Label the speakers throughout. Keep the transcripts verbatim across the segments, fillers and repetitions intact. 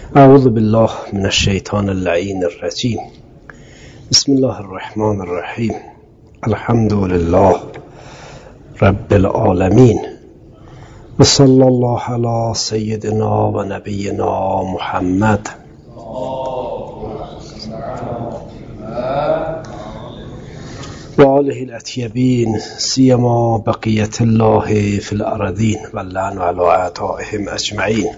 Speaker 1: اعوذ بالله من الشیطان اللعین الرجیم. بسم الله الرحمن الرحیم. الحمد لله رب العالمین و صلی الله علی سیدنا و نبینا محمد و آله الاطیبین سیما بقیت الله فی الارضین و اللعن علی اعدائهم اجمعین.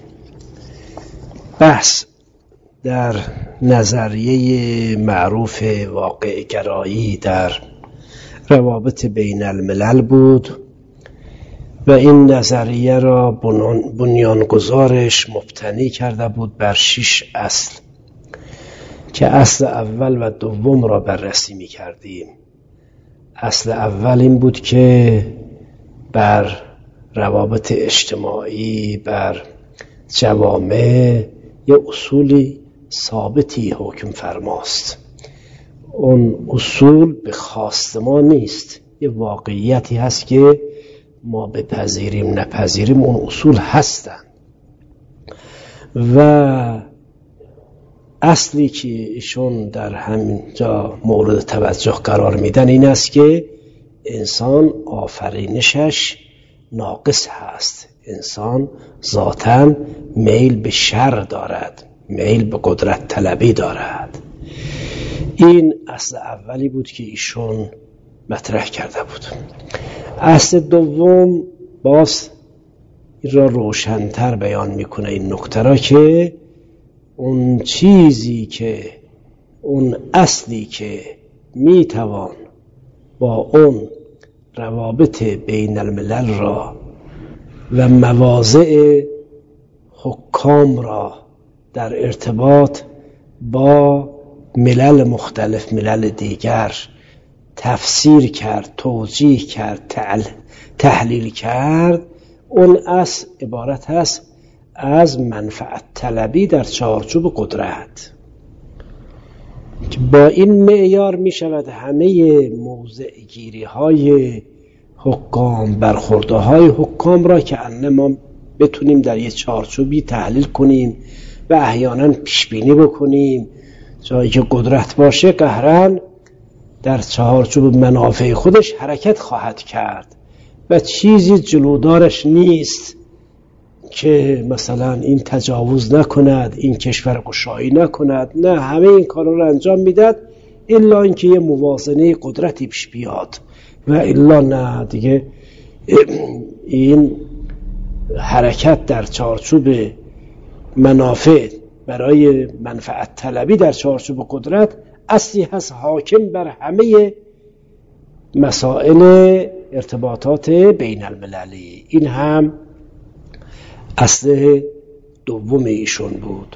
Speaker 1: بحث در نظریه معروف واقع گرایی در روابط بین الملل بود و این نظریه را بنیانگذارش مبتنی کرده بود بر شش اصل که اصل اول و دوم را بررسی می کردیم. اصل اول این بود که بر روابط اجتماعی، بر جوامع یه اصولی ثابتی حکم فرماست. اون اصول به خواست ما نیست، یه واقعیتی هست که ما بپذیریم نپذیریم اون اصول هستن. و اصلی که ایشون در همینجا مورد توجه قرار میدن این است که انسان آفرینشش ناقص هست. انسان ذاتاً میل به شر دارد، میل به قدرت طلبی دارد. این اصل اولی بود که ایشون مطرح کرده بود. اصل دوم باز این را روشن‌تر بیان میکنه این نکته را که اون چیزی که اون اصلی که میتوان با اون روابط بین الملل را و مواضع حکام را در ارتباط با ملل مختلف، ملل دیگر تفسیر کرد، توجیه کرد، تحلیل کرد، اون اصل عبارت هست از منفعت طلبی در چارچوب قدرت که با این معیار می شود همه موضع گیری های حکام، برخورده های حکام را که انه ما بتونیم در یه چارچوبی تحلیل کنیم و احیانا پیشبینی بکنیم. جایی که قدرت باشه قهرن در چارچوب منافع خودش حرکت خواهد کرد و چیزی جلودارش نیست که مثلا این تجاوز نکند، این کشور گشایی نکند. نه، همه این کارا رو انجام میداد الا اینکه یه موازنه قدرتی پیش بیاد و الا نه دیگه. این حرکت در چارچوب منافع برای منفعت طلبی در چارچوب قدرت اصلی هست حاکم بر همه مسائل ارتباطات بین المللی. این هم اصل دوم ایشون بود.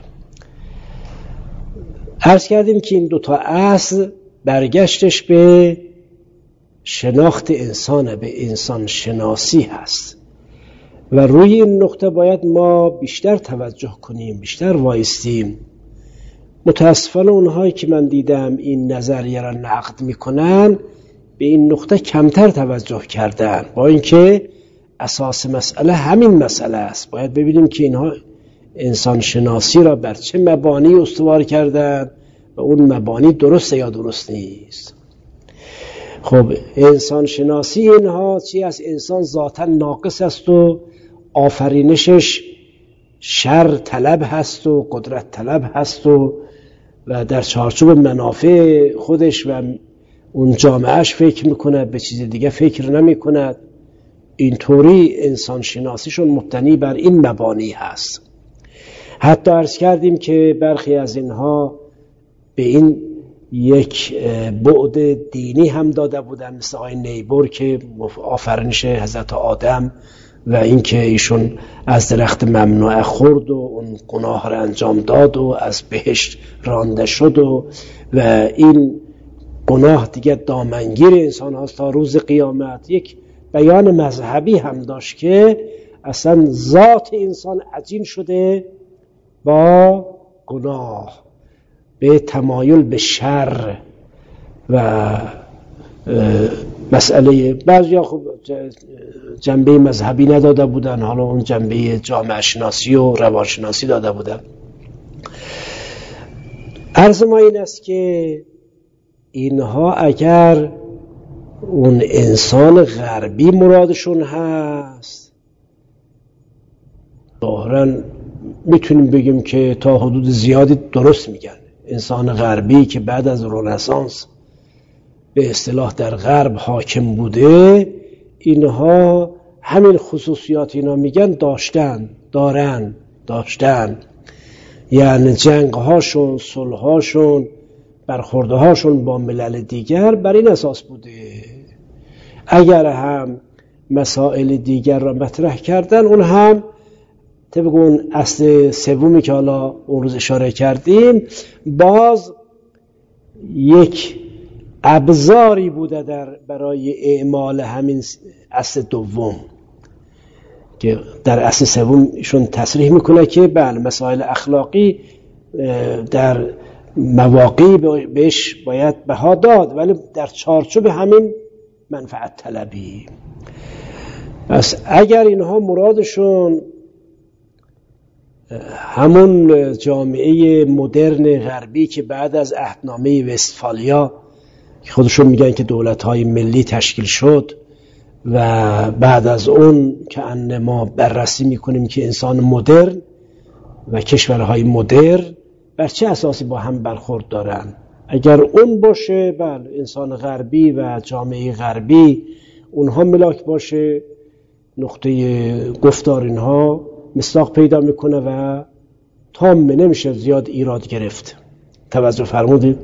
Speaker 1: عرض کردیم که این دوتا اصل برگشتش به شناخت انسان، به انسان شناسی هست و روی این نقطه باید ما بیشتر توجه کنیم، بیشتر وایستیم. متاسفانه اونهایی که من دیدم این نظریه را نقد میکنن به این نقطه کمتر توجه کردن، با اینکه اساس مسئله همین مسئله است. باید ببینیم که اینها انسان شناسی را بر چه مبانی استوار کردن و اون مبانی درسته یا درست نیست. خب انسان شناسی اینها چی است؟ انسان ذاتا ناقص است و آفرینشش شر طلب هست و قدرت طلب هست و و در چارچوب منافع خودش و اون جامعهش فکر میکنه، به چیز دیگه فکر نمیکنه. اینطوری انسان شناسیشون مبتنی بر این مبانی هست. حتی عرض کردیم که برخی از اینها به این یک بعد دینی هم داده بودن، مثل آقای نیبور که آفرینش حضرت آدم و اینکه ایشون از درخت ممنوعه خورد و اون گناه را انجام داد و از بهشت رانده شد و و این گناه دیگه دامنگیر انسان هاست تا روز قیامت. یک بیان مذهبی هم داشت که اصلا ذات انسان عجین شده با گناه، به تمایل به شر و مسئله بعضی ها خب جنبه مذهبی نداده بودن، حالا اون جنبه جامعه شناسی و روانشناسی داده بودن. عرض ما این است که اینها اگر اون انسان غربی مرادشون هست، ظاهراً میتونیم بگیم که تا حدود زیادی درست میگن. انسان غربی که بعد از رنسانس به اصطلاح در غرب حاکم بوده، اینها همین خصوصیات اینا میگن داشتن، دارن، داشتن. یعنی جنگهاشون، صلحهاشون، برخوردهاشون با ملل دیگر بر این اساس بوده. اگر هم مسائل دیگر را مطرح کردن، اون هم طبق اون اصل سومی که حالا اون روز اشاره کردیم، باز یک ابزاری بوده در برای اعمال همین اصل دوم، که در اصل سوم ایشون تصریح میکنه که بله مسائل اخلاقی در مواقعی بهش باید بها داد، ولی در چارچوب همین منفعت طلبی. پس اگر اینها مرادشون همون جامعه مدرن غربی که بعد از عهدنامه وستفالیا که خودشون میگن که دولت‌های ملی تشکیل شد و بعد از اون که ان ما بررسی میکنیم که انسان مدرن و کشورهای مدرن بر چه اساسی با هم برخورد دارن، اگر اون باشه بله انسان غربی و جامعه غربی اونها ملاک باشه، نقطه گفتار اینها مصداق پیدا میکنه و تام نمیشه زیاد ایراد گرفت. توجه فرمودید؟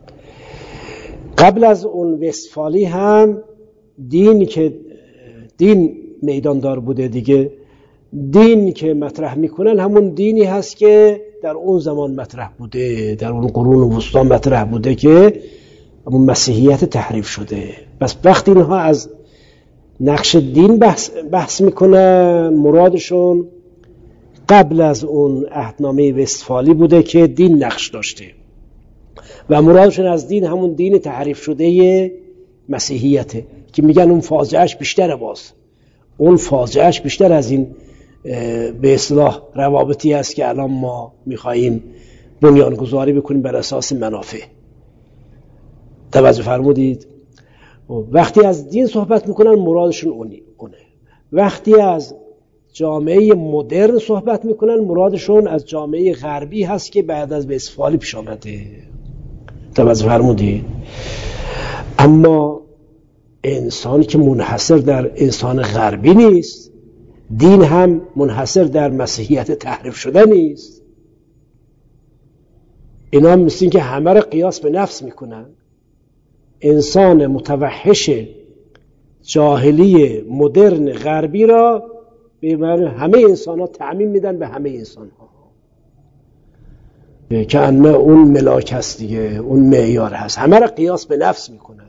Speaker 1: قبل از اون وستفالی هم دین که دین میداندار بوده دیگه، دین که مطرح میکنن همون دینی هست که در اون زمان مطرح بوده، در اون قرون وسطا مطرح بوده که همون مسیحیت تحریف شده. پس وقتی اینها از نقش دین بحث, بحث میکنن، مرادشون قبل از اون عهدنامه وستفالی بوده که دین نقش داشته و مرادشون از دین همون دین تحریف شده مسیحیته که میگن اون فاجعهش بیشتره، باز اون فاجعهش بیشتر از این به اصطلاح روابطی است که الان ما میخواییم بنیانگذاری بکنیم بر اساس منافع. توجه فرمودید؟ وقتی از دین صحبت میکنن مرادشون اونه. وقتی از جامعه مدرن صحبت میکنن مرادشون از جامعه غربی هست که بعد از وستفالی پیش آمده. توجه فرمودید؟ اما انسانی که منحصر در انسان غربی نیست، دین هم منحصر در مسیحیت تحریف شده نیست. اینا هم مثل این که همه را قیاس به نفس میکنن. انسان متوحش جاهلی مدرن غربی را به همه انسان ها تعمیم میدن، به همه انسان ها که انه اون ملاک هست دیگه، اون معیار هست، همه را قیاس به نفس میکنن.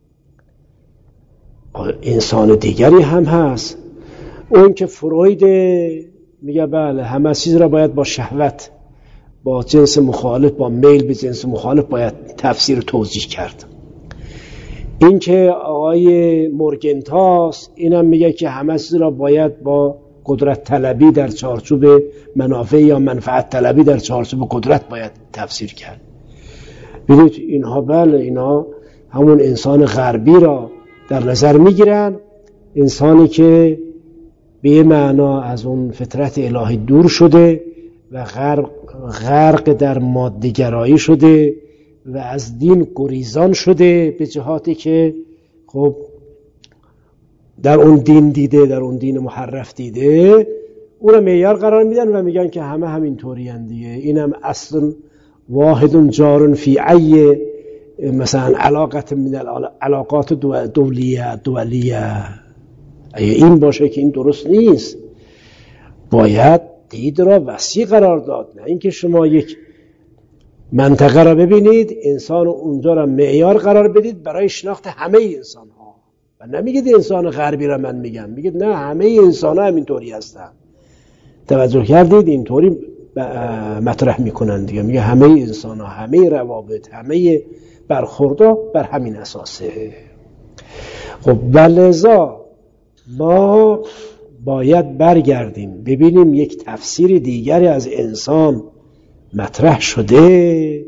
Speaker 1: انسان دیگری هم هست، اون که فروید میگه بله همه چیز را باید با شهوت، با جنس مخالف، با میل به جنس مخالف باید تفسیر توضیح کرد. این که آقای مورگنتاس اینم میگه که همه چیز را باید با قدرت طلبی در چارچوب منافع یا منفعت طلبی در چارچوب قدرت باید تفسیر کرد. ببینید اینها بله اینها همون انسان غربی را در نظر میگیرن، انسانی که به معنا از اون فطرت الهی دور شده و غرق, غرق در ماده‌گرایی شده و از دین گریزان شده به جهاتی که خب در اون دین دیده، در اون دین محرف دیده، اون رو معیار قرار میدن و میگن که همه همین طوری هن دیگه. اینم اصلا واحد جارن فی ای مثلا علاقت من علاقات دولیه دولیه. اگه این باشه که این درست نیست، باید دید را وسیع قرار داد، نه اینکه شما یک منطقه را ببینید انسان اونجا را معیار قرار بدید برای شناخت همه انسان ها و نمیگید انسان غربی را من میگم، میگید نه همه انسان ها همینطوری هستن. توجه کردید؟ اینطوری مطرح میکنن دیگه، میگه همه انسان ها، همه روابط، همه برخوردها بر همین اساسه. خب ولذا ما باید برگردیم ببینیم یک تفسیر دیگری از انسان مطرح شده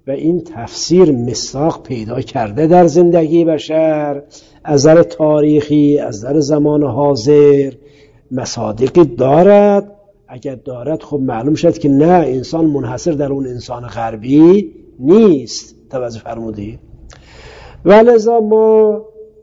Speaker 1: و این تفسیر مصداق پیدا کرده در زندگی بشر، از نظر تاریخی، از نظر زمان حاضر مصادیقی دارد. اگر دارد خب معلوم شد که نه، انسان منحصر در اون انسان غربی نیست. توجه فرمودید؟ ولذا ما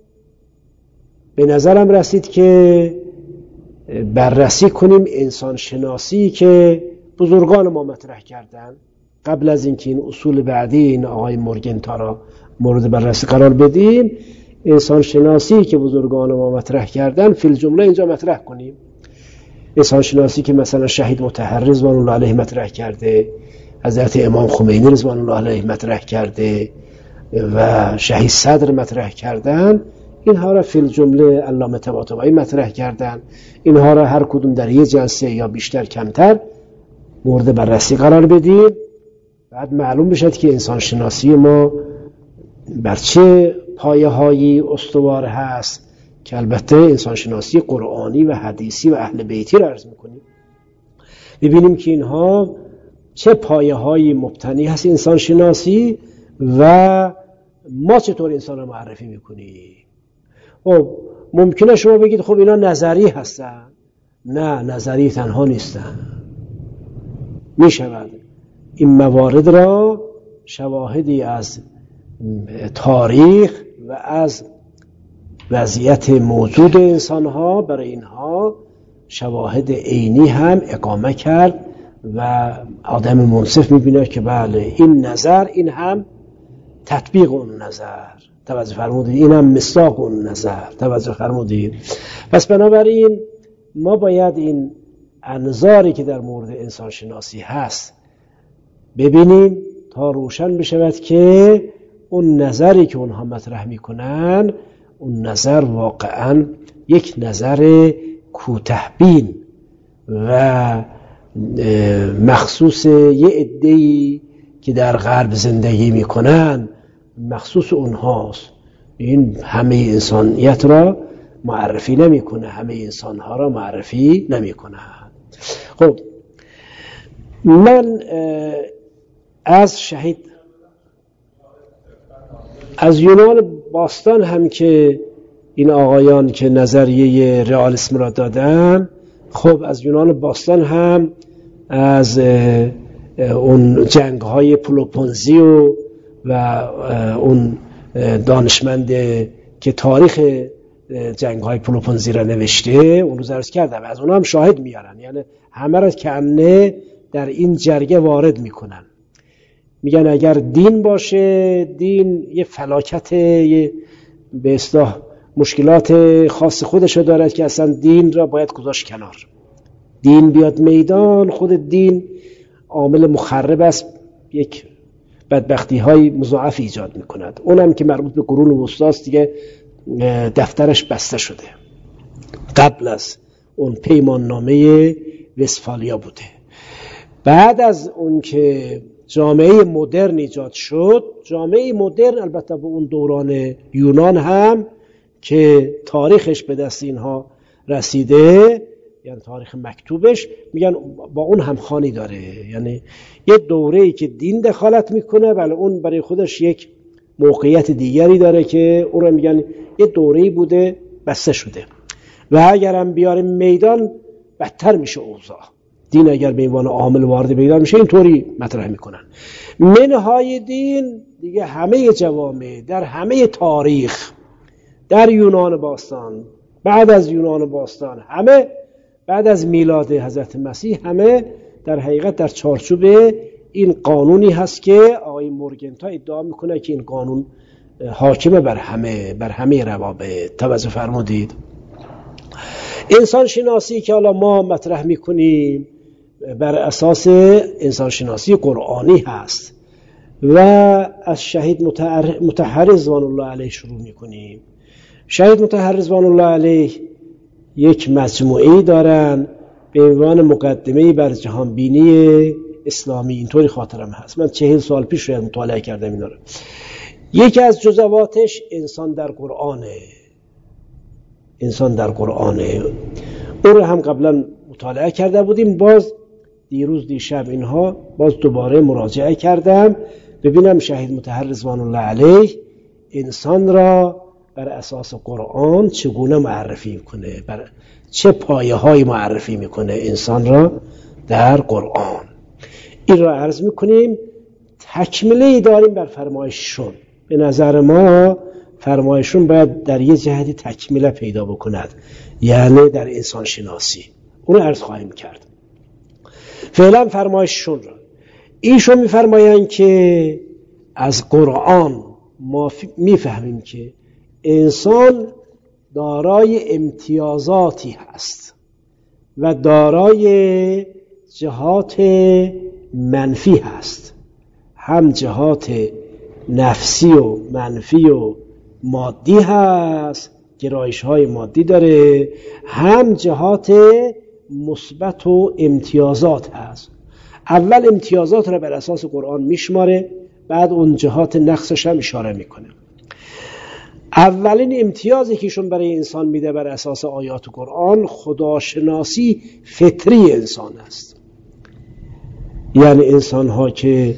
Speaker 1: به نظرم رسید که بررسی کنیم انسان شناسی که بزرگان ما مطرح کردن. قبل از اینکه این اصول بعدی این آقای مورگنتا را مورد بررسی قرار بدیم، انسان شناسی که بزرگان ما مطرح کردن فی الجمله اینجا مطرح کنیم. انسان شناسی که مثلا شهید مطهری رضوان الله علیه مطرح کرده، حضرت امام خمینی رضوان الله علیه مطرح کرده و شهید صدر مطرح کردن، اینها را فی الجمله علامه طباطبایی مطرح کردن. اینها را هر کدوم در یک جلسه یا بیشتر کمتر مورد بررسی قرار بدیم. بعد معلوم بشد که انسان شناسی ما بر چه پایه هایی استوار هست، که البته انسان شناسی قرآنی و حدیثی و اهل بیتی را عرض میکنیم. ببینیم که اینها چه پایه هایی مبتنی هست انسان شناسی و ما چطور انسان را معرفی میکنیم. خب ممکنه شما بگید خب اینا نظری هستن. نه، نظری تنها نیستن. میشود این موارد را شواهدی از تاریخ و از وضعیت موجود انسانها برای اینها شواهد عینی هم اقامه کرد و آدم منصف میبینه که بله این نظر این هم تطبیق اون نظر. توجه فرمودید؟ این هم مصداق اون نظر. توجه فرمودید؟ پس بنابراین ما باید این انظاری که در مورد انسان شناسی هست ببینیم تا روشن بشود که اون نظری که اونها مطرح میکنن اون نظر واقعا یک نظر کوتاه‌بین و مخصوص یه عده‌ای که در غرب زندگی میکنن مخصوص اونهاست. این همه انسانیت را معرفی نمیکنه، همه انسانها را معرفی نمیکنه. خب من از شهید از یونان باستان هم که این آقایان که نظریه رئالیسم را دادن، خب از یونان باستان هم از اون جنگ های پلوپونزی و و اون دانشمند که تاریخ جنگ های پلوپونزی را نوشته اون رو عرض کردم، از اونها هم شاهد میارن. یعنی همه را کنه در این جرگه وارد میکنن. میگن اگر دین باشه، دین یه فلاکت، یه به اصطلاح مشکلات خاص خودشو دارد که اصلا دین را باید گذاشت کنار. دین بیاد میدان، خود دین عامل مخرب است، یک بدبختی های مضاعف ایجاد میکند. اونم که مربوط به قرون وسطی است، دیگه دفترش بسته شده. قبل از اون پیمان نامه وستفالیا بوده. بعد از اون که جامعه مدرن ایجاد شد، جامعه مدرن البته به اون دوران یونان هم که تاریخش به دست اینها رسیده، یعنی تاریخ مکتوبش، میگن با اون همخوانی داره. یعنی یه دوره‌ای که دین دخالت میکنه، ولی اون برای خودش یک موقعیت دیگری داره که اون رو میگن یه دوره‌ای بوده بسته شده. و اگر هم بیاریم میدان بدتر میشه اوضاع. دین اگر به عنوان عامل وارد میدان میشه اینطوری مطرح میکنن. منهای دین دیگه همه جوامع در همه تاریخ، در یونان باستان، بعد از یونان باستان، همه بعد از میلاد حضرت مسیح، همه در حقیقت در چارچوب این قانونی هست که آقای مورگنتا ادعا میکنه که این قانون حاکمه بر همه بر همه روابط. توجه فرمودید؟ انسان شناسی که حالا ما مطرح میکنیم بر اساس انسان شناسی قرآنی هست و از شهید مطهری رضوان الله علیه شروع میکنیم. شهید مطهری رضوان الله علیه یک مجموعه‌ای دارن به عنوان مقدمه بر جهان بینی اسلامی، اینطوری خاطرم هست. من چهل سال پیش رو مطالعه کردم اینا رو. یکی از جزواتش انسان در قرآنه. انسان در قرآنه اون رو هم قبلا مطالعه کرده بودیم، باز دیروز دیشب اینها باز دوباره مراجعه کردم ببینم شهید مطهر رضوان الله علیه انسان را بر اساس قرآن چگونه معرفی میکنه، بر چه پایه های معرفی میکنه انسان را در قرآن. این را عرض میکنیم. تکمله داریم بر فرمایششون. به نظر ما فرمایششون باید در یه جهتی تکمیله پیدا بکند، یعنی در انسان شناسی. اون عرض خواهیم کرد. فعلا فرمایششون را ایشون میفرمایند که از قرآن ما میفهمیم که انسان دارای امتیازاتی هست و دارای جهات منفی هست، هم جهات نفسی و منفی و مادی هست، گرایش های مادی داره، هم جهات مثبت و امتیازات هست. اول امتیازات را بر اساس قرآن میشماره، بعد اون جهات نقصش هم اشاره میکنه. اولین امتیازی که ایشون برای انسان میده بر اساس آیات قرآن خداشناسی فطری انسان است. یعنی انسان ها که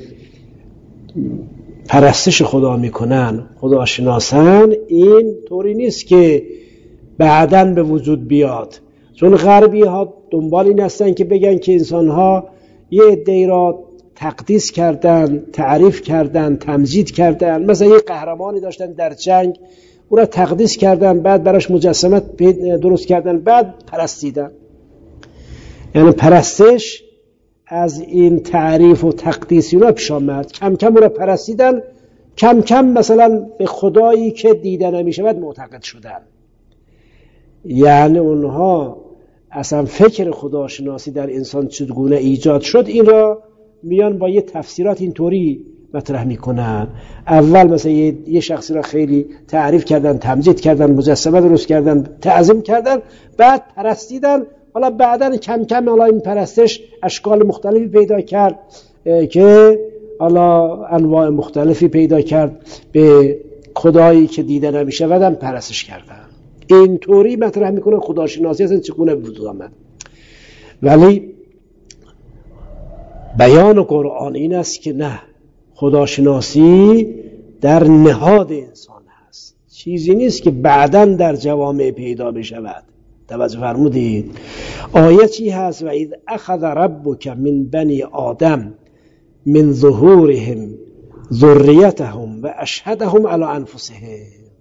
Speaker 1: پرستش خدا میکنن، خداشناسن، این طوری نیست که بعداً به وجود بیاد. چون غربی ها دنبال این هستن که بگن که انسان ها یه عده‌ای را تقدیس کردن، تعریف کردن، تمجید کردن. مثلا یه قهرمانی داشتن در جنگ، او را تقدیس کردن، بعد براش مجسمه درست کردن، بعد پرستیدن. یعنی پرستش از این تعریف و تقدیس اینا پیش آمد. کم کم او را پرستیدن، کم کم مثلا به خدایی که دیده نمیشود معتقد شدن. یعنی اونها اصلا فکر خداشناسی در انسان چگونه ایجاد شد این را میان با یه تفسیرات اینطوری مطرح میکنن. اول مثلا یه, یه شخصی را خیلی تعریف کردن، تمجید کردن، مجسمه درست کردن، تعظیم کردن، بعد پرستیدن. حالا بعداً کم کم حالا این پرستش اشکال مختلفی پیدا کرد که حالا انواع مختلفی پیدا کرد، به خدایی که دیده نمیشه ودن پرستش کردن. اینطوری مطرح میکنه خداشناسی اصلا چگونه وجود آمد. ولی بیان قرآن این است که نه، خداشناسی در نهاد انسان هست، چیزی نیست که بعداً در جوامع پیدا بشود. توجه فرمودید؟ آیتی هست و اذ اخذ ربک من بنی آدم من ظهورهم ذریتهم و اشهدهم علی انفسهم.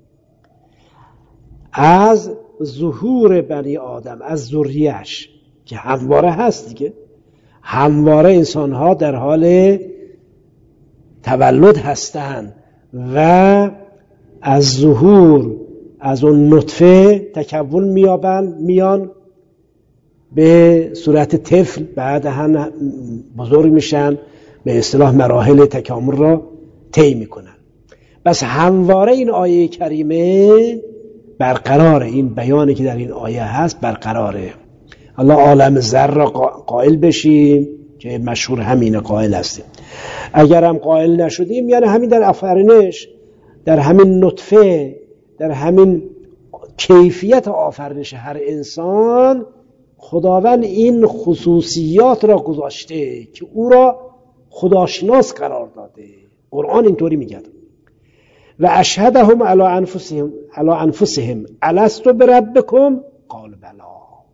Speaker 1: از ظهور بنی آدم، از ذریه‌اش که همواره هست دیگه، همواره انسان ها در حال تولد هستند و از ظهور از اون نطفه تکون میابند، میان به صورت طفل، بعد هم بزرگ میشن، به اصطلاح مراحل تکامل را طی میکنن. بس همواره این آیه کریمه برقراره، این بیانی که در این آیه هست برقراره. الله عالم ذر را قائل بشیم که مشهور همین قائل هستیم. اگر هم قائل نشدیم، یعنی همین در آفرینش، در همین نطفه، در همین کیفیت آفرینش هر انسان، خداوند این خصوصیات را گذاشته که او را خداشناس قرار داده. قرآن اینطوری میگه و اشهدهم علی انفسهم علی انفسهم الست بربکم قال بلا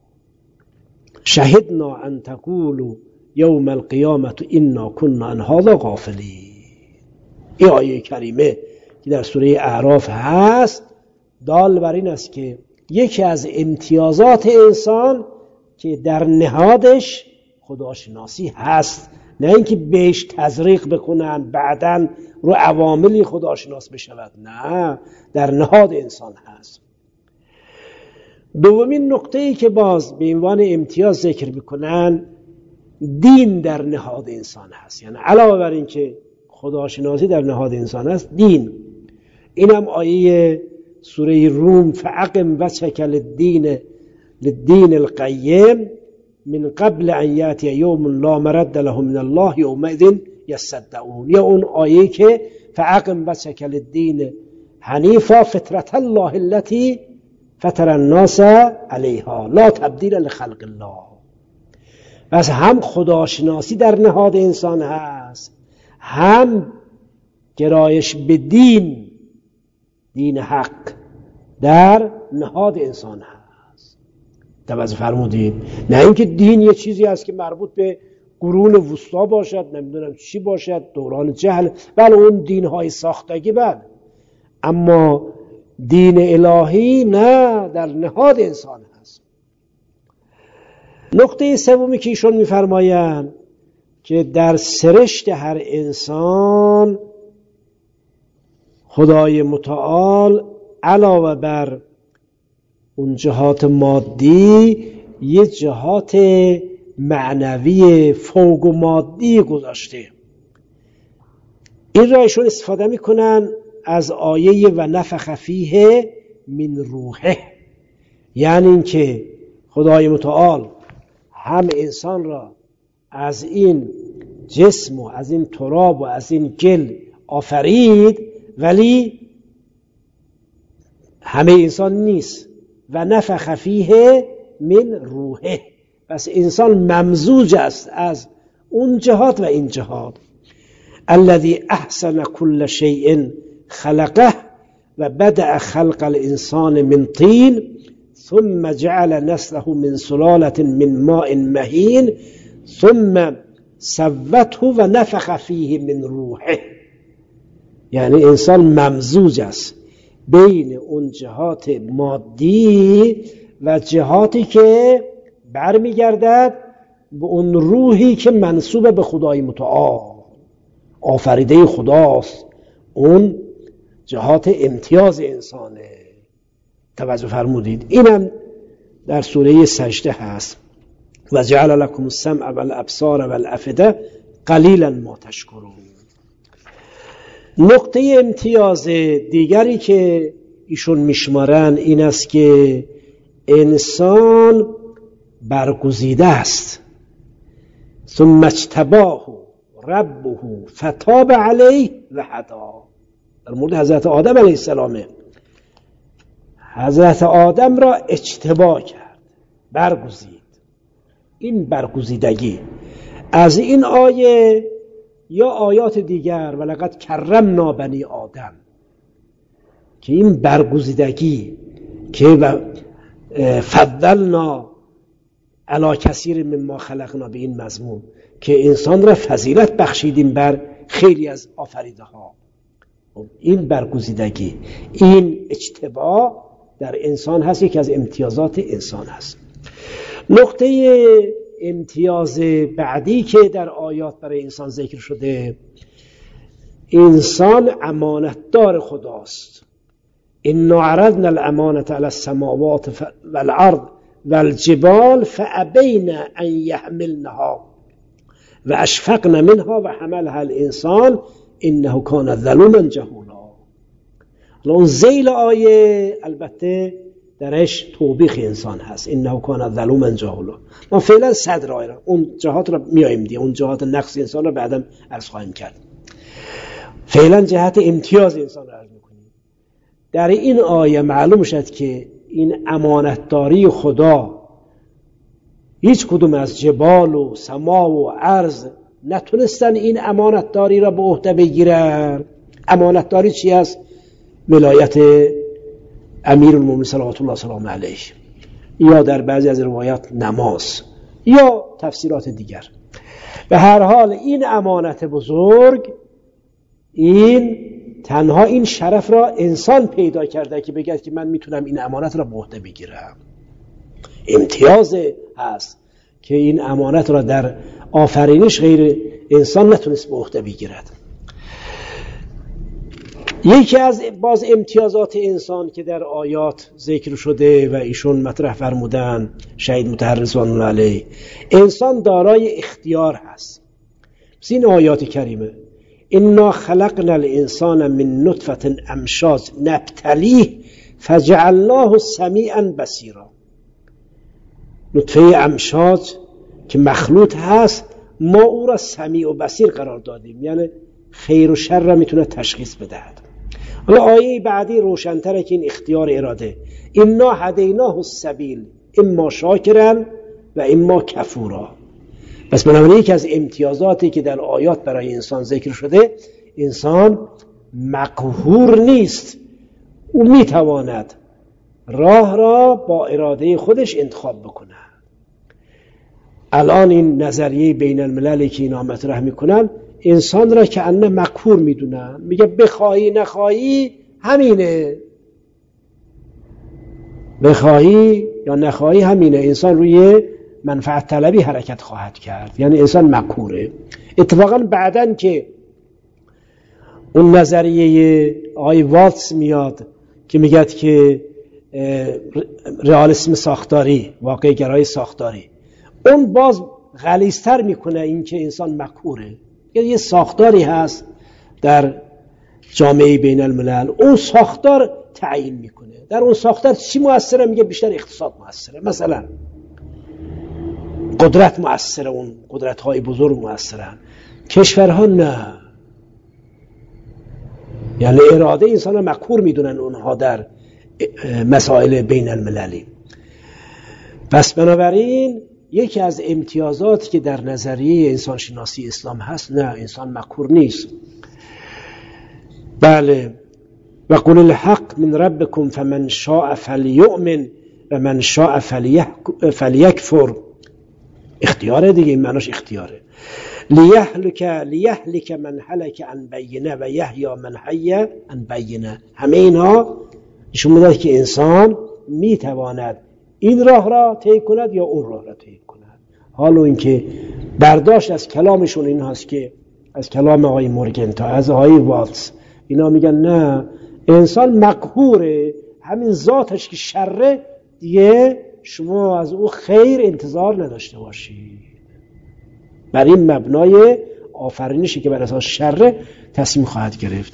Speaker 1: شهدنا ان تقولوا یوم القیامة انا كنا عن هذا غافلین. این آیه کریمه که در سوره اعراف هست دال بر این است که یکی از امتیازات انسان که در نهادش خداشناسی هست، نه اینکه بهش تزریق بکنن بعداً رو عواملی خداشناس بشود، نه، در نهاد انسان هست. دومین نقطه‌ای که باز به عنوان امتیاز ذکر میکنن، دین در نهاد انسان هست. یعنی علاوه بر این که خداشناسی در نهاد انسان هست، دین. اینم آیه سوره روم فاقم وجهک للدین للدین القیم من قبل ان یاتی یوم لا مرد له من الله یومئذ یصدعون. یا اون آیه که فاقم وجهک للدین حنیفا فطرة الله التي فطر الناس علیها لا تبدیل لخلق الله. پس هم خداشناسی در نهاد انسان هست، هم گرایش به دین، دین حق در نهاد انسان هست. توجه فرمودید؟ نه اینکه دین یه چیزی هست که مربوط به قرون وسطا باشد، نمیدونم چی باشد، دوران جهل، بله اون دین های ساختگی بله، اما دین الهی نه، در نهاد انسان هست. نقطه سومی که ایشون میفرمایند که در سرشت هر انسان خدای متعال علاوه بر اون جهات مادی یه جهات معنوی فوق مادی گذاشته. این را ایشون استفاده میکنن از آیه و نفخ فیه من روحه، یعنی اینکه خدای متعال هم انسان را از این جسم و از این تراب و از این گل آفرید، ولی همه انسان نیست. و نفخ فیه من روحه، پس انسان ممزوج است از اون جهات و این جهات. الذي احسن كل شيء خلقه و بدأ خلق الانسان من طين ثم جعل نسله من سلالة من ماء مهين ثم سوته و نفخ فیه من روحه. یعنی انسان ممزوج است بین اون جهات مادی و جهاتی که برمیگردد به اون روحی که منسوب به خدای متعال، آفریده خداست، اون جهات امتیاز انسانه. توجه فرمودید؟ اینم در سوره سجده هست. و جعل لكم السمع والابصار والافئده قلیلا ما تشکرون. نقطه امتیاز دیگری که ایشون میشمارن این است که انسان برگزیده است. ثم اجتباه ربه فتاب علیه و هدا. در مورد حضرت آدم علیه السلام، حضرت آدم را اجتبا کرد، برگزید. این برگزیدگی از این آیه یا آیات دیگر ولقد کرمنا بنی آدم، که این برگزیدگی که و فضلنا علی کثیر مما خلقنا، به این مضمون که انسان را فضیلت بخشیدیم بر خیلی از آفریده ها. این برگزیدگی، این اجتبا در انسان هست، یکی از امتیازات انسان هست. نقطه امتیاز بعدی که در آیات برای انسان ذکر شده، انسان امانتدار خداست. انا عرضنا الامانة على السماوات والارض والجبال فابین ان یحملنها و اشفقن منها و حملها الانسان انه کان ظلوما جهولا. اون ذیل آیه البته درش توبیخ انسان هست، انه کان ظلوما جهولا. ما فعلا صدر آیه اون جهات را میایم دیگه، اون جهات نقص انسان را بعداً عرض خواهیم کرد. فعلا جهت امتیاز انسان را عرض میکنیم. در این آیه معلوم شد که این امانتداری خدا، هیچ کدوم از جبال و سما و ارض نتونستن این امانتداری را به عهده بگیرن. امانتداری چی است؟ ولایت امیرالمومنین صلوات الله سلام علیه، یا در بعضی از روایات نماز، یا تفسیرات دیگر. به هر حال این امانت بزرگ، این تنها این شرف را انسان پیدا کرده که بگه که من میتونم این امانت را به عهده بگیرم. امتیاز هست که این امانت را در آفرینش غیر انسان نتونست به عهده بگیرد. یکی از باز امتیازات انسان که در آیات ذکر شده و ایشون مطرح فرمودن شهید مطهر رضوان الله علیه، انسان دارای اختیار هست. پس این آیات کریمه انا خلقنا الانسان من نطفة امشاج نبتلیه فجعلناه سمیعا بصیرا. نطفه امشاج که مخلوط هست، ما او را سمیع و بصیر قرار دادیم، یعنی خیر و شر را میتونه تشخیص بدهد. حالا آیه بعدی روشن‌تره که این اختیار اراده، انا هدیناه السبیل اما شاکرا و اما کفورا. پس بنابراین یکی از امتیازاتی که در آیات برای انسان ذکر شده انسان مقهور نیست، او میتواند راه را با اراده خودش انتخاب بکنه. الان این نظریه بین المللی که اینا مطرح میکنن انسان را که انه مقهور میدونن، میگه بخواهی نخواهی همینه، بخواهی یا نخواهی همینه، انسان روی منفعت طلبی حرکت خواهد کرد، یعنی انسان مقهوره. اتفاقا بعدن که اون نظریه آقای والتز میاد که میگه که رئالیسم ساختاری، واقع گرایی ساختاری، اون باز غلیظتر میکنه این که انسان مقهوره. یه ساختاری هست در جامعه بین الملل، اون ساختار تعیین میکنه. در اون ساختار چی مؤثره؟ میگه بیشتر اقتصاد مؤثره، مثلا قدرت مؤثره، اون قدرت های بزرگ مؤثرن، کشورها نه. یعنی اراده انسان رو مقهور میدونن اونها در مسائل بین المللی. پس بنابراین یکی از امتیازاتی که در نظریه انسانشناسی اسلام هست، نه انسان مقهور نیست. بله، و قل الحق من ربکم فمن شاء فلیؤمن و من شاء فلیکفر. اختیاره دیگه، این معناش اختیاره. لیهلک لیهلک من هلک عن بینه و یحیی من حی عن بینه. همه اینا نشون میده که انسان میتواند این راه را طی کند یا اون راه را طی کند. حالا اینکه برداشت از کلامشون این هست که از کلام آقای مورگنتا، از آقای والتز، اینا میگن نه، انسان مقهوره، همین ذاتش که شره دیگه شما از او خیر انتظار نداشته باشید. بر این مبنای آفرینشی که بر اساس شره تصمیم خواهد گرفت.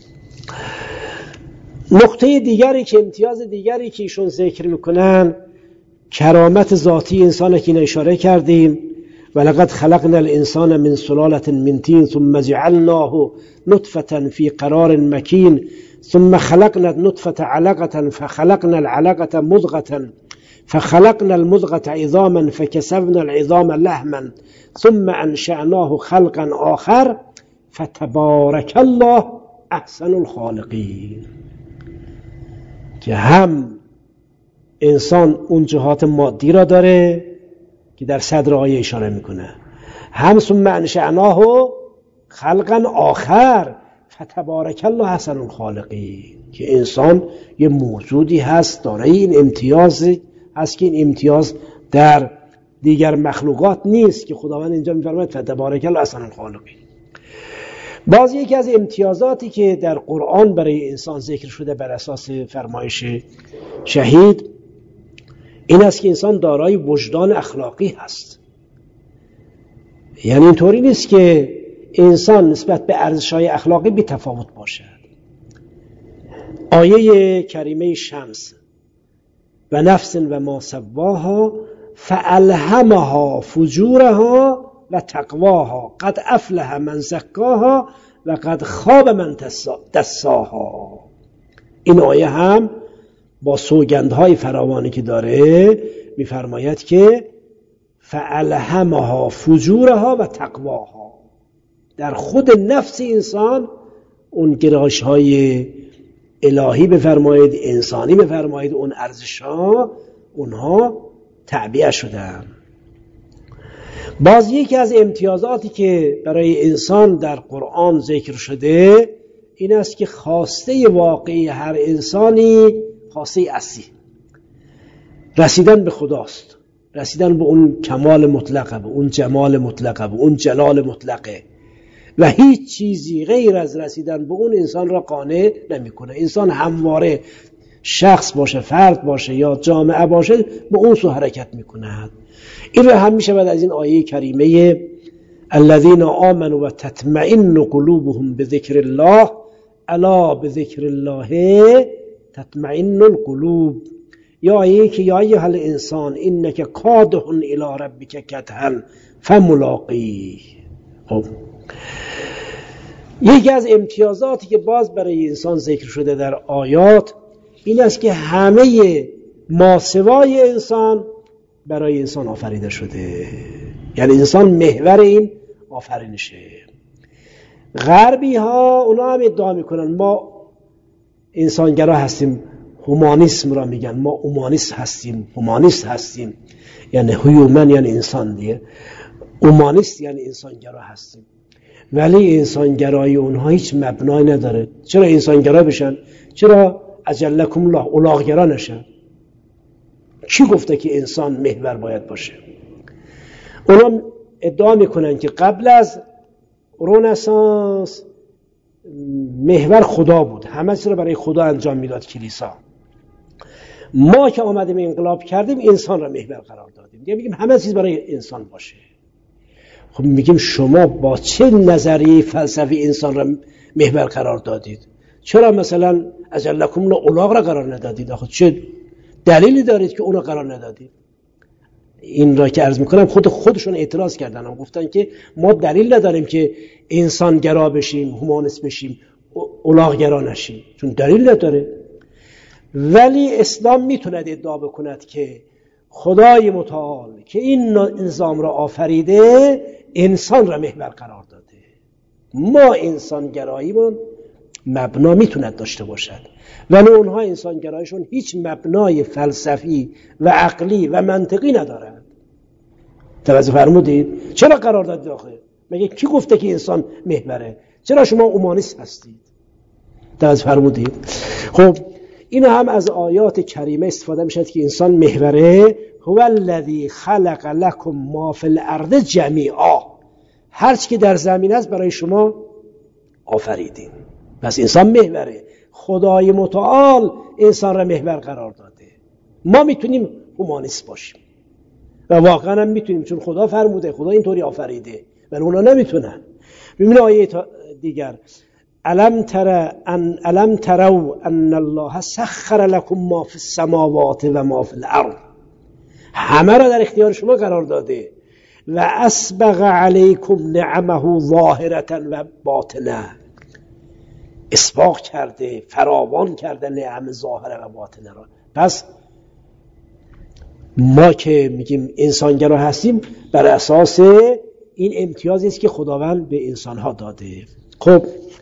Speaker 1: نقطه دیگری که امتیاز دیگری که ایشون ذکر میکنن کرامت ذاتی انسان که این اشاره کردیم. ولقد خلقنا الانسان من سلالة من طین ثم جعلناه نطفة في قرار مكين ثم خلقنا النطفة علقة فخلقنا العلقة مضغة فخلقنا المضغة عظاما فكسبنا العظام لحما ثم انشأناه خلقا آخر فتبارك الله احسن الخالقین. که هم انسان اون جهات مادی را داره که در صدر آیه اشاره میکنه، هم ثم انشأناه خلقا آخر فتبارک الله احسن الخالقین، که انسان یه موجودی هست داره این امتیاز هست که این امتیاز در دیگر مخلوقات نیست، که خداوند اینجا میفرماید فتبارک الله احسن الخالقین. باز یکی از امتیازاتی که در قرآن برای انسان ذکر شده بر اساس فرمایش شهید این است که انسان دارای وجدان اخلاقی هست. یعنی اینطوری نیست که انسان نسبت به ارزش‌های اخلاقی بی تفاوت باشد. آیه کریمه شمس و نفس و ما سواها فالهمها فجورها و تقواها قد افلح من زکاها و قد خاب من دساها. این آیه هم با سوگندهای فراوانی که داره میفرماید که فالهمها فجورها و تقواها، در خود نفس انسان اون گرایش‌های الهی بفرمایید، انسانی بفرمایید، اون ارزش‌ها اونها تعبیه شدن. باز یکی از امتیازاتی که برای انسان در قرآن ذکر شده این است که خواسته واقعی هر انسانی خواسته اصلی رسیدن به خداست، رسیدن به اون کمال مطلقه، به اون جمال مطلقه، به اون جلال مطلقه، و هیچ چیزی غیر از رسیدن به اون انسان را قانع نمیکنه. انسان همواره شخص باشه، فرد باشه یا جامعه باشه، به اون سو حرکت میکند. این را هم میشه بعد از این آیه کریمه الذین آمنوا و تطمئن قلوبهم بذکر الله الا بذکر الله تطمئن القلوب، یا آیه که یا ایها الانسان انک کادح الی ربک کدحا فملاقیه. خب یکی از امتیازاتی که باز برای انسان ذکر شده در آیات این است که همه ماسوای انسان برای انسان آفریده شده، یعنی انسان محور این آفرینشه. غربی ها اونا هم ادعا میکنن ما انسانگرا هستیم، هومانیسم را میگن، ما اومانیست هستیم، هومانیست هستیم، یعنی هیومن یعنی انسان دیگه، اومانیست یعنی انسانگرا هستیم. ولی انسانگرایی اونها هیچ مبنایی نداره. چرا انسانگرا بشن؟ چرا اجلکم الله الاغگرا نشن؟ کی گفته که انسان محور باید باشه؟ اونا ادعا میکنن که قبل از رنسانس محور خدا بود، همه چیز رو برای خدا انجام میداد کلیسا. ما که آمدیم انقلاب کردیم انسان را محور قرار دادیم، دیگه میگیم همه چیز برای انسان باشه. خب میگیم شما با چه نظریه فلسفی انسان را محور قرار دادید؟ چرا مثلا اجلکم الله الاغ را قرار ندادید؟ آخه چه دلیلی دارید که اون را قرار ندادید؟ این را که عرض میکنم خود خودشون اعتراض کردن، هم گفتن که ما دلیل نداریم که انسان گرا بشیم، هومانیست بشیم، الاغ گرا نشیم، چون دلیل نداره. ولی اسلام میتونه ادعا بکند که خدای متعال که این نظام را آفریده انسان را محور قرار داده. ما انسان گراییمون مبنا میتوند داشته باشد، ولی اونها انسان گراییشون هیچ مبنای فلسفی و عقلی و منطقی ندارند. توجه فرمودید؟ چرا قرار دادید آخه؟ مگه کی گفته که انسان محوره؟ چرا شما اومانیست هستید؟ توجه فرمودید؟ خب این هم از آیات کریمه استفاده میشد که انسان محوره. هو الذی خلق لکم ما فی الارض جمیعا، هر چی که در زمین است برای شما آفریدیم. پس انسان محوره. خدای متعال انسان را محور قرار داده. ما میتونیم هومانیست باشیم و واقعا هم میتونیم، چون خدا فرموده، خدا اینطوری آفریده، ولی اونا نمیتونن. ببین آیه دیگر، الم تر ان الم تروا ان الله سخر لكم ما فی السماوات و ما فی الارض، همه را در اختیار شما قرار داده. و اسبغ علیکم نعمه ظاهرة و باطنه، اسباغ کرده، فراوان کرده نعم ظاهره و باطنه را. پس ما که میگیم انسانگرا هستیم بر اساس این امتیازی است که خداوند به انسانها داده. خب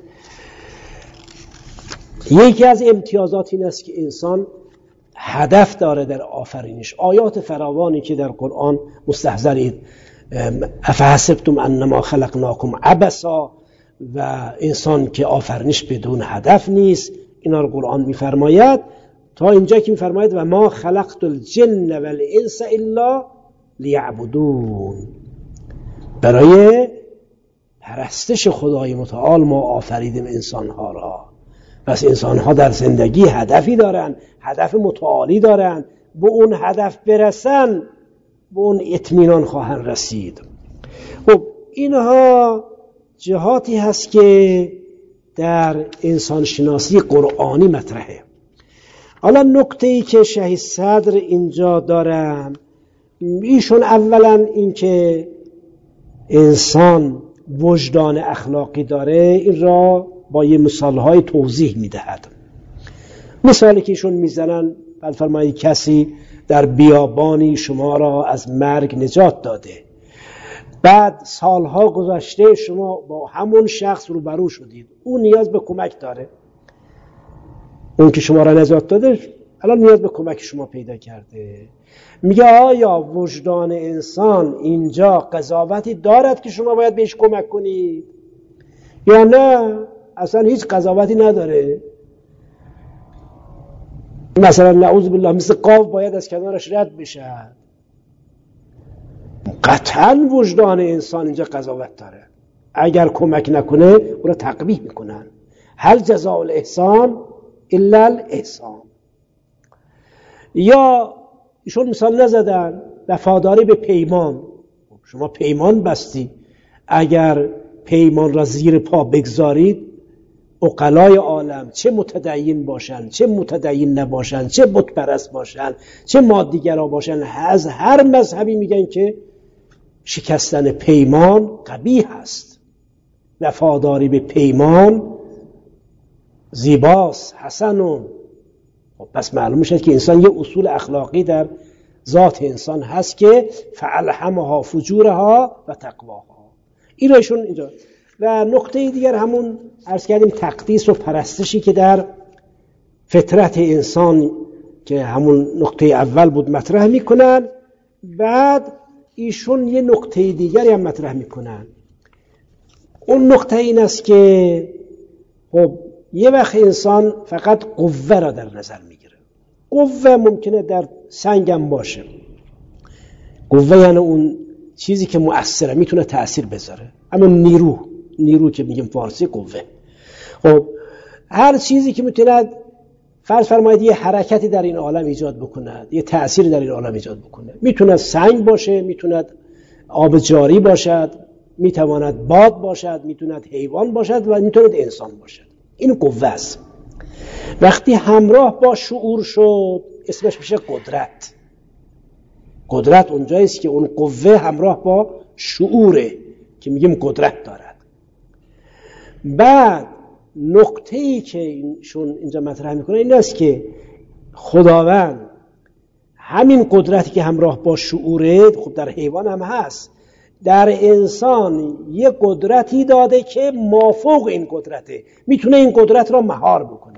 Speaker 1: یکی از امتیازات این است که انسان هدف داره در آفرینش. آیات فراوانی که در قرآن مستحضرید، افحسبتم انما خلقناکم عبثا، و انسان که آفرینش بدون هدف نیست، اینا رو قرآن میفرماید. تا اینجا که میفرماید و ما خلقت الجن والانس الا لیعبدون، برای پرستش خدای متعال ما آفریدیم انسانها را. پس انسانها در زندگی هدفی دارن، هدف متعالی دارن، به اون هدف برسن به اون اطمینان خواهند رسید. خب اینها جهاتی هست که در انسان شناسی قرآنی مطرحه. حالا نکته‌ای که شهید صدر اینجا دارن، ایشون اولا این که انسان وجدان اخلاقی داره، این را با یه مثالهای توضیح میدهد. مثالی که ایشون میزنن، فرمایید کسی در بیابانی شما را از مرگ نجات داده، بعد سالها گذشته شما با همون شخص روبرو شدید، اون نیاز به کمک داره. اون که شما را نجات داده الان نیاز به کمک شما پیدا کرده. میگه آیا وجدان انسان اینجا قضاوتی دارد که شما باید بهش کمک کنید یا نه؟ اصلا هیچ قضاوتی نداره. مثلا نعوذ بالله مثل قاو باید از کنارش رد بشه. قطعا وجدان انسان اینجا قضاوت داره. اگر کمک نکنه او را تقبیح میکنن. هل جزاء الاحسان الا الاحسان. یا ایشون مثال نزدن وفاداری به پیمان. شما پیمان بستی، اگر پیمان را زیر پا بگذارید، عقلای عالم چه متدین باشن چه متدین نباشن، چه بت پرست باشن چه مادیگرا باشن، از هر مذهبی میگن که شکستن پیمان قبیح است. وفاداری به پیمان زیباست، حسنون. پس معلوم میشه که انسان یه اصول اخلاقی در ذات انسان هست که فالهمها فجورها و تقواها. این را ایشون اینجا و نقطه دیگر همون عرض کردیم تقدیس و پرستشی که در فطرت انسان که همون نقطه اول بود مطرح میکنن. بعد ایشون یه نقطه دیگری هم مطرح میکنن. اون نقطه این است که خب یه وقت انسان فقط قوه را در نظر میگیره. قوه ممکنه در سنگ هم باشه. قوه یعنی اون چیزی که مؤثره، میتونه تأثیر بذاره. اما نیرو، نیرو که میگیم فارسی قوه. خب هر چیزی که میتونه فرض فرمایید یه حرکتی در این عالم ایجاد بکند، یه تأثیری در این عالم ایجاد بکنه، میتونه سنگ باشه، میتونه آب جاری باشد، میتواند باد باشد، میتواند حیوان باشد و میتواند انسان باشد. این قوه است. وقتی همراه با شعور شد اسمش میشه قدرت. قدرت اونجاییست که اون قوه همراه با شعوره که میگیم قدرت دارد. بعد نکته‌ای که ایشون اینجا مطرح میکنه این است که خداوند همین قدرتی که همراه با شعوره، خب در حیوان هم هست، در انسان یه قدرتی داده که مافوق این قدرته، میتونه این قدرت را مهار بکنه.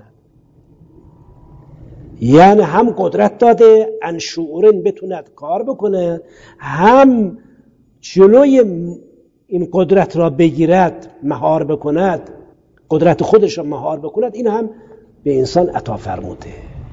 Speaker 1: یعنی هم قدرت داده ان شعورن بتوند کار بکنه، هم جلوی این قدرت را بگیرد، مهار بکند، قدرت خودش را مهار بکند. این هم به انسان عطا فرموده.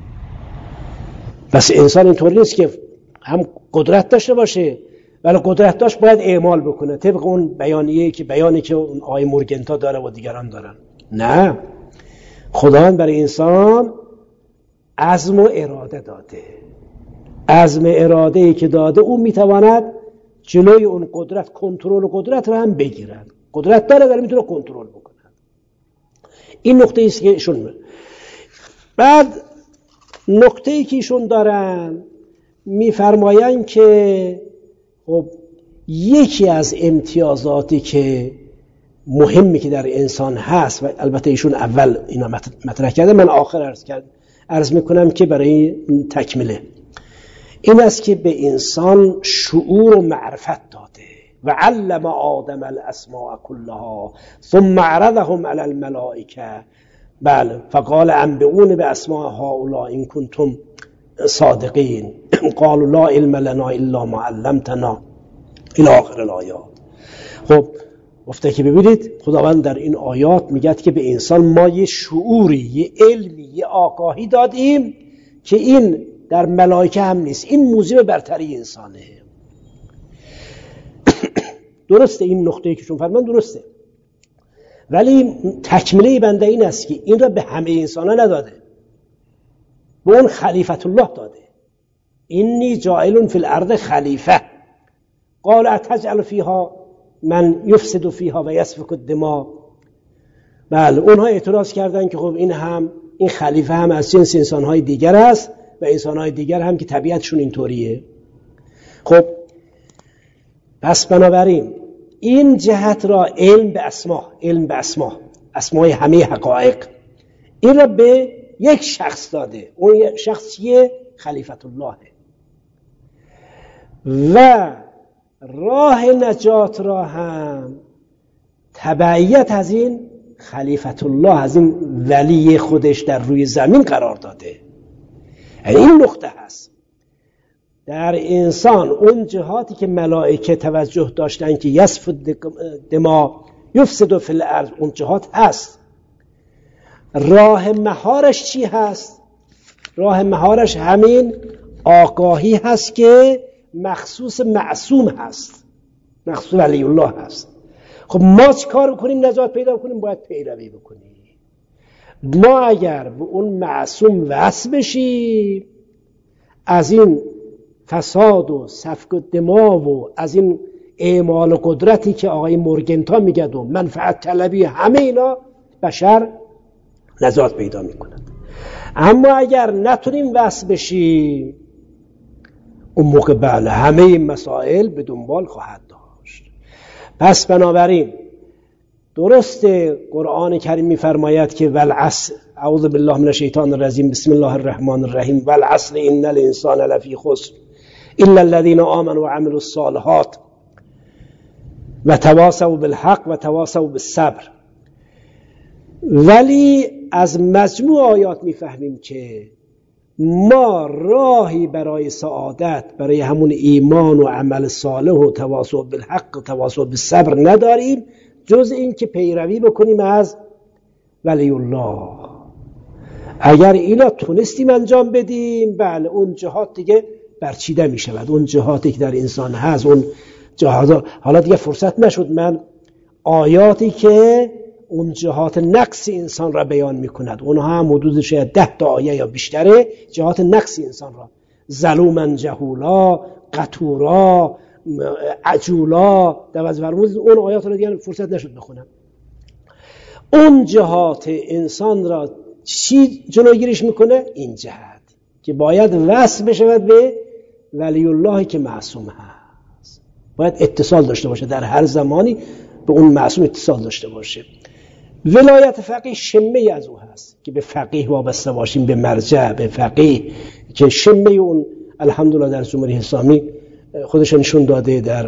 Speaker 1: بس انسان اینطوری نیست که هم قدرت داشته باشه ولی قدرت داشت باید اعمال بکنه طبق اون بیانیه‌ای که بیانی که اون آقای مورگنتا داره و دیگران دارن. نه، خداوند برای انسان عزم و اراده داده. عزم اراده‌ای که داده اون میتواند جلوی اون قدرت، کنترل و قدرت رو هم بگیرد. قدرت داره ولی میتونه کنترل بکنه. این نقطه ایست که ایشون. بعد نقطه ای که ایشون دارن میفرمایند که خب یکی از امتیازاتی که مهمی که در انسان هست و البته ایشون اول اینا مطرح کرده، من آخر عرض کرد عرض میکنم که برای تکمیله، این است که به انسان شعور و معرفت داده. و علم آدم الاسماء كلها ثم عرضهم على الملائکه بله فقال انبئونی باسماء هؤلاء ان کنتم صادقین قالوا لا علم لنا الا ما علمتنا الی آخر الآیات. خب گفته که ببینید خداوند در این آیات میگه که به انسان ما یه شعوری، یه علمی، یه آگاهی دادیم که این در ملائکه هم نیست. این موجب برتری انسانه. درسته این نقطه‌ای که شما فرمودن درسته، ولی تکمیله بنده این است که این را به همه انسان‌ها نداده، به اون خلیفت الله داده. اینی جاعل فی الارض خلیفه قال اتجعل فیها من یفسد فیها و یسفک الدماء. بله اونها اعتراض کردن که خب این هم این خلیفه هم از جنس انسان‌های دیگر است و انسان‌های دیگر هم که طبیعتشون اینطوریه. خب پس بنابراین این جهت را علم به اسما، علم به اسما، اسمای همه حقایق، این را به یک شخص داده. اون شخصیه خلیفت الله و راه نجات را هم تبعیت از این خلیفت الله، از این ولی خودش در روی زمین قرار داده. یعنی این نقطه هست در انسان. اون جهاتی که ملائکه توجه داشتن که یسف دما یفسد فی الارض، اون جهات هست. راه مهارش چی هست؟ راه مهارش همین آگاهی هست که مخصوص معصوم هست، مخصوص ولی الله هست. خب ما چی کار بکنیم نجات پیدا کنیم؟ باید پیروی بکنیم. ما اگر به اون معصوم وصل بشیم، از این فساد و سفک دما و از این اعمال و قدرتی که آقای مورگنتا میگه و منفعت طلبی، همه اینا بشر نجات پیدا میکنند. اما اگر نتونیم وصل بشیم، اون موقع بله همه این مسائل به دنبال خواهد داشت. پس بنابراین درسته قرآن کریم میفرماید که والعصر، اعوذ بالله من الشیطان الرجیم، بسم الله الرحمن الرحیم، والعصر ان الانسان لفی خسر الا الذين آمنوا وعملوا الصالحات و تواصوا بالحق و تواصوا بالصبر. ولی از مجموع آیات میفهمیم که ما راهی برای سعادت، برای همون ایمان و عمل صالح و تواصل بالحق و تواصل بالصبر نداریم جز این که پیروی بکنیم از ولی الله. اگر اینا تونستیم انجام بدیم، بله اون جهات دیگه برچیده می شود. اون جهاتی که در انسان هست، اون جهات، حالا دیگه فرصت نشد من آیاتی که اون جهات نقص انسان را بیان می کند، اونها هم حدود شاید ده تا آیه یا بیشتره، جهات نقص انسان را، ظلوما جهولا، قتورا، عجولا، دوز فرمود، اون آیات را دیگه فرصت نشد بخونم. اون جهات انسان را چی جلوگیریش میکنه؟ این جهت که باید وصل بشود به ولی الله که معصوم هست، باید اتصال داشته باشه، در هر زمانی به اون معصوم اتصال داشته باشه. ولایت فقیه شمه از او هست که به فقیه وابسته باشیم، به مرجع، به فقیه که شمه اون الحمدلله در جمهوری اسلامی خودش نشون داده، در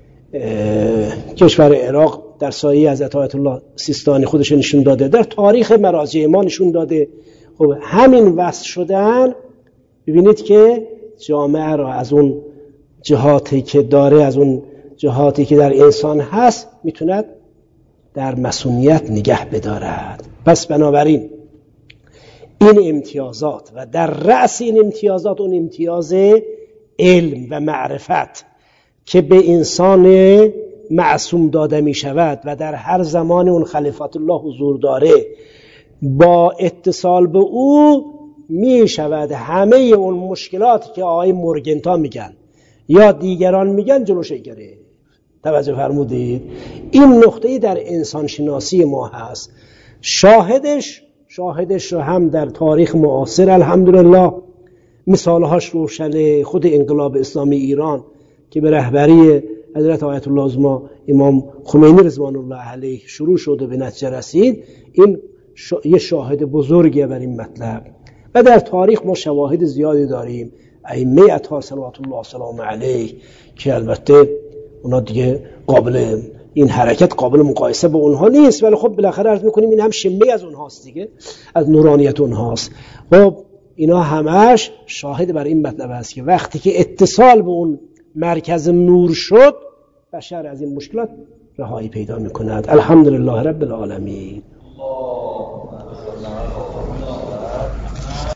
Speaker 1: کشور عراق در سایه حضرت آیت الله سیستانی خودش نشون داده، در تاریخ مراجع ما نشون داده. خب همین وصل شدن، ببینید که جامعه را از اون جهاتی که داره، از اون جهاتی که در انسان هست میتوند در مسئولیت نگه بدارد. پس بنابراین این امتیازات و در رأس این امتیازات اون امتیاز علم و معرفت که به انسان معصوم داده می شود و در هر زمان اون خلیفت الله حضور داره، با اتصال به او می شود همه اون مشکلاتی که آقای مورگنتا میگن یا دیگران میگن جلوش گرفت. توجه فرمودید؟ این نقطه‌ای در انسان شناسی ما هست. شاهدش شاهدش رو هم در تاریخ معاصر الحمدلله مثالهاش روشنه. خود انقلاب اسلامی ایران که به رهبری حضرت آیت الله عظما امام خمینی رضوان الله علیه شروع شد و به نتیجه رسید، این شا... یه شاهد بزرگیه بر این مطلب. و در تاریخ ما شواهد زیادی داریم، ائمه اطهار صلوات الله سلام علیه که البته اونا دیگه قابل این حرکت قابل مقایسه با اونها نیست، ولی خب بالاخره عرض میکنیم این هم شمه از اونهاست دیگه، از نورانیت اونهاست. خب اینا همش شاهد بر این مطلب است که وقتی که اتصال به اون مرکز نور شد، بشر از این مشکلات رهایی پیدا میکند. الحمدلله رب العالمین.